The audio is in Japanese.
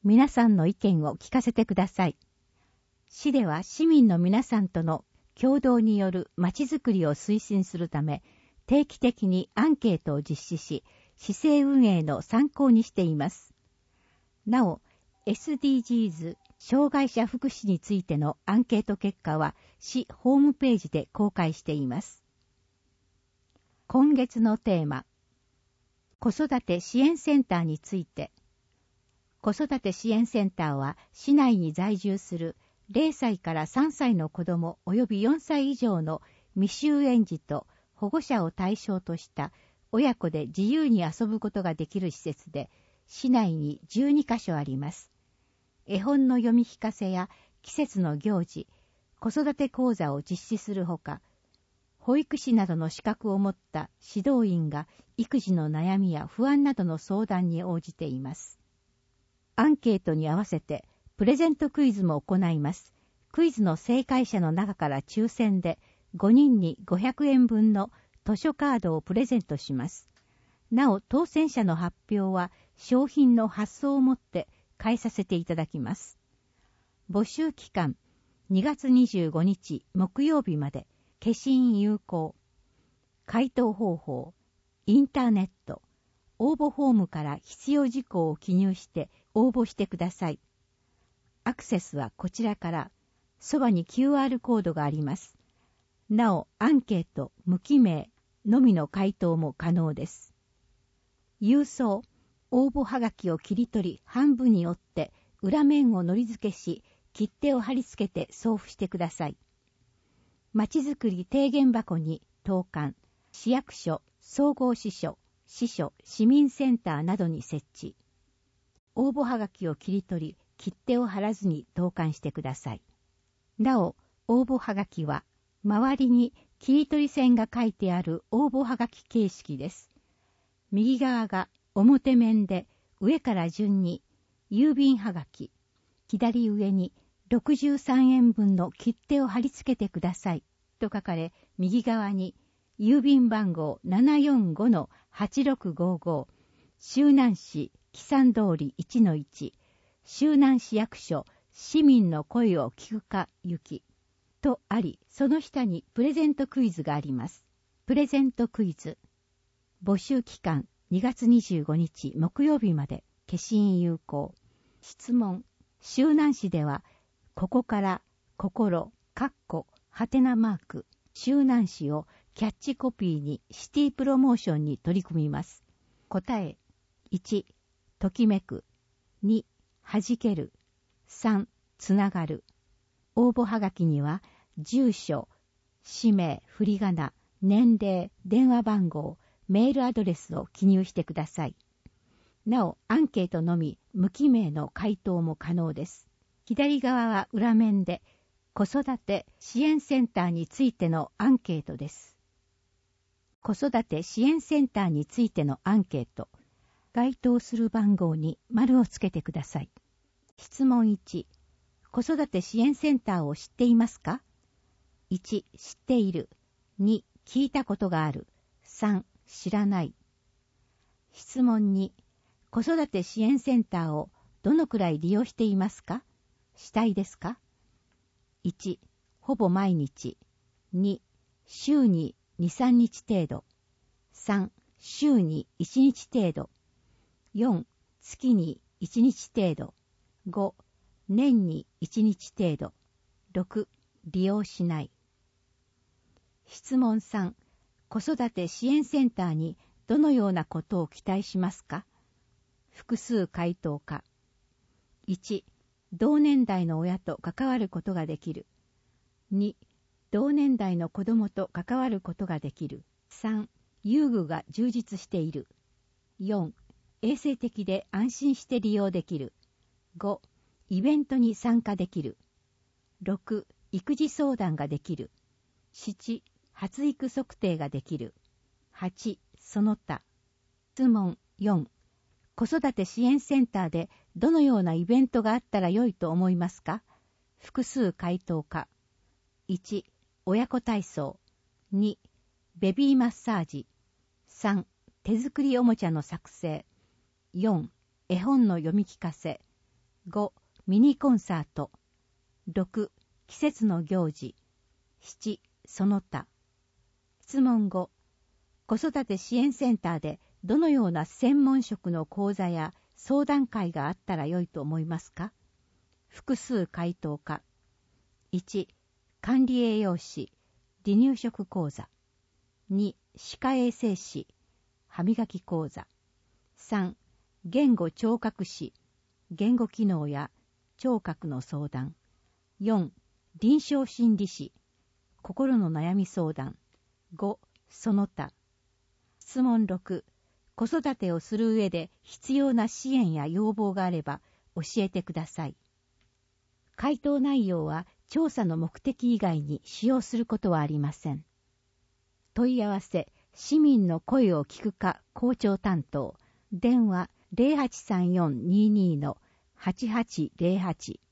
皆さんの意見を聞かせてください。市では市民の皆さんとの共同によるまちづくりを推進するため、定期的にアンケートを実施し、市政運営の参考にしています。なお、SDGs 障害者福祉についてのアンケート結果は市ホームページで公開しています。今月のテーマ、子育て支援センターについて。子育て支援センターは市内に在住する0歳から3歳の子ども及び4歳以上の未就園児と保護者を対象とした親子で自由に遊ぶことができる施設で、市内に12カ所あります。絵本の読み聞かせや季節の行事、子育て講座を実施するほか、保育士などの資格を持った指導員が育児の悩みや不安などの相談に応じています。アンケートに合わせてプレゼントクイズも行います。クイズの正解者の中から抽選で5人に500円分の図書カードをプレゼントします。なお、当選者の発表は商品の発送をもって返させていただきます。募集期間2月25日木曜日まで。消印有効。回答方法、インターネット、応募フォームから必要事項を記入して応募してください。アクセスはこちらから、そばに QR コードがあります。なお、アンケート、無記名のみの回答も可能です。郵送、応募はがきを切り取り半分に折って裏面を糊付けし、切手を貼り付けて送付してください。まちづくり提言箱に投函、市役所、総合支所、支所、市民センターなどに設置。応募はがきを切り取り、切手を貼らずに投函してください。なお、応募はがきは、周りに切り取り線が書いてある応募はがき形式です。右側が表面で上から順に郵便はがき、左上に63円分の切手を貼り付けてくださいと書かれ、右側に郵便番号 745-8655 周南市木山通り 1-1 周南市役所市民の声を聞くか行きとあり、その下にプレゼントクイズがあります。プレゼントクイズ。募集期間2月25日木曜日まで。消印有効。質問。周南市ではここから心、かっこ、はてなマーク、周南市をキャッチコピーにシティプロモーションに取り組みます。答え。1、ときめく。2、はじける。3、つながる。応募はがきには、住所、氏名、振り仮名、年齢、電話番号、メールアドレスを記入してください。なお、アンケートのみ無記名の回答も可能です。左側は裏面で子育て支援センターについてのアンケートです。子育て支援センターについてのアンケート。該当する番号に丸をつけてください。質問1。子育て支援センターを知っていますか？ 1、知っている。2、聞いたことがある。3、知らない。質問2。子育て支援センターをどのくらい利用していますか？したいですか？ 1、ほぼ毎日。2、週に2、3日程度。3、週に1日程度。4、月に1日程度。5、年に1日程度。6、利用しない。質問3、子育て支援センターにどのようなことを期待しますか？複数回答か。1、同年代の親と関わることができる。2、同年代の子供と関わることができる。3、遊具が充実している。4、衛生的で安心して利用できる。5、イベントに参加できる。6、育児相談ができる。7、発育測定ができる。8、その他。質問4、子育て支援センターでどのようなイベントがあったら良いと思いますか？複数回答か。1、親子体操。2、ベビーマッサージ。3、手作りおもちゃの作成。4、絵本の読み聞かせ。 5、ミニコンサート。6、季節の行事。7、その他。質問5、子育て支援センターでどのような専門職の講座や相談会があったらよいと思いますか？複数回答か。1、管理栄養士、離乳食講座。2、歯科衛生士、歯磨き講座。3、言語聴覚士、言語機能や聴覚の相談。4、臨床心理士、心の悩み相談。5、その他。質問6、子育てをする上で必要な支援や要望があれば教えてください。回答内容は調査の目的以外に使用することはありません。問い合わせ、市民の声を聞く課校長担当。電話 083422-8808